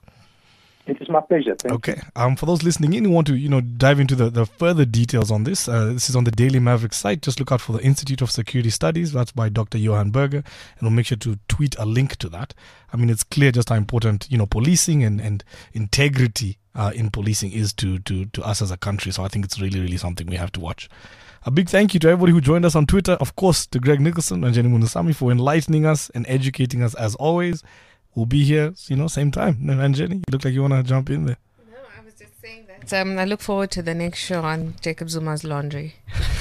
It is my pleasure. Thank okay. Um, for those listening in who want to, you know, dive into the, the further details on this, uh, this is on the Daily Maverick site. Just look out for the Institute of Security Studies. That's by Doctor Johan Berger. And we'll make sure to tweet a link to that. I mean, it's clear just how important, you know, policing and, and integrity uh, in policing is to, to, to us as a country. So I think it's really, really something we have to watch. A big thank you to everybody who joined us on Twitter. Of course, to Greg Nicholson and Jenny Munasami for enlightening us and educating us as always. We'll be here, you know, same time. And Jenny, you look like you want to jump in there. No, I was just saying that. Um, I look forward to the next show on Jacob Zuma's laundry.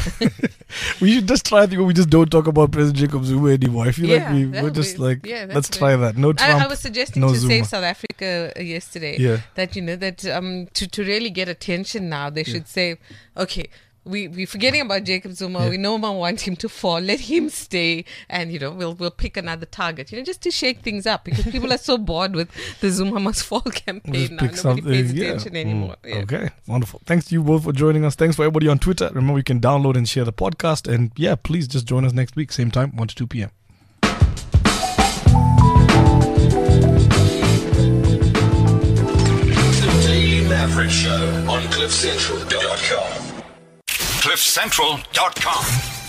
We should just try. I think we just don't talk about President Jacob Zuma anymore. I feel yeah, like we, we're just be, like, yeah, let's try that. No Trump. I, I was suggesting no to Zuma. Save South Africa uh, yesterday yeah. that, you know, that um, to, to really get attention now, they should yeah. say, okay, We we're forgetting about Jacob Zuma. Yeah. We no more want him to fall. Let him stay, and you know we'll we'll pick another target. You know, just to shake things up because people are so bored with the Zuma must fall campaign Just now. pick Nobody pays something, yeah. attention anymore. Yeah. Okay, wonderful. Thanks to you both for joining us. Thanks for everybody on Twitter. Remember, you can download and share the podcast. And yeah, please just join us next week, same time, one to two p.m. The Daily Maverick Show on cliff central dot com. cliff central dot com.